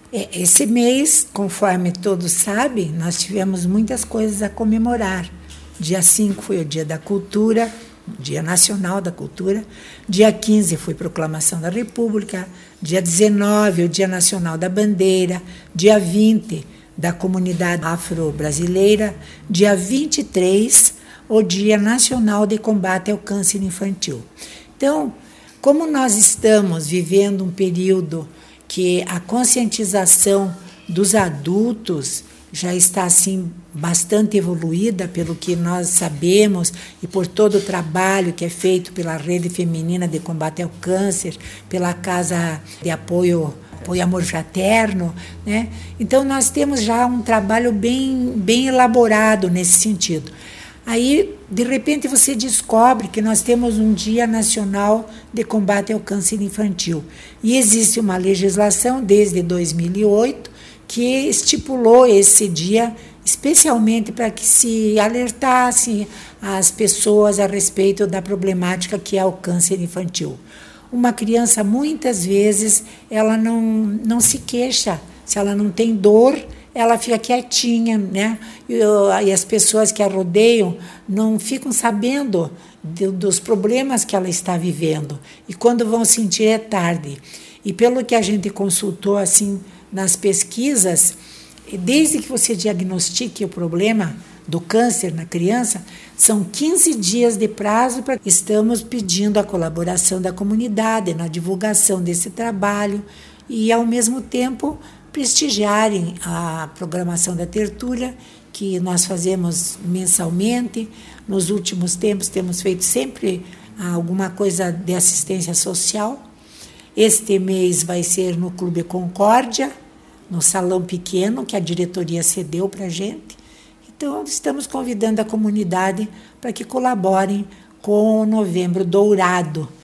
Esse mês, conforme todos sabem, nós tivemos muitas coisas a comemorar. Dia 5 foi o Dia da Cultura, Dia Nacional da Cultura. Dia 15 foi Proclamação da República. Dia 19, o Dia Nacional da Bandeira. Dia 20, da Comunidade Afro-Brasileira. Dia 23, o Dia Nacional de Combate ao Câncer Infantil. Então, como nós estamos vivendo um período que a conscientização dos adultos já está assim bastante evoluída pelo que nós sabemos e por todo o trabalho que é feito pela Rede Feminina de Combate ao Câncer, pela Casa de Apoio Amor Fraterno, né? Então nós temos já um trabalho bem elaborado nesse sentido. Aí, de repente, você descobre que nós temos um Dia Nacional de Combate ao Câncer Infantil. E existe uma legislação desde 2008 que estipulou esse dia especialmente para que se alertasse as pessoas a respeito da problemática que é o câncer infantil. Uma criança, muitas vezes, ela não se queixa. Se ela não tem dor, ela fica quietinha, né? E as pessoas que a rodeiam não ficam sabendo dos problemas que ela está vivendo. E quando vão sentir, é tarde. E pelo que a gente consultou assim nas pesquisas, desde que você diagnostique o problema do câncer na criança, são 15 dias de prazo para que estamos pedindo a colaboração da comunidade na divulgação desse trabalho e, ao mesmo tempo, prestigiarem a programação da tertúlia, que nós fazemos mensalmente. Nos últimos tempos temos feito sempre alguma coisa de assistência social. Este mês vai ser no Clube Concórdia, no salão pequeno que a diretoria cedeu para a gente. Então, estamos convidando a comunidade para que colaborem com o Novembro Dourado.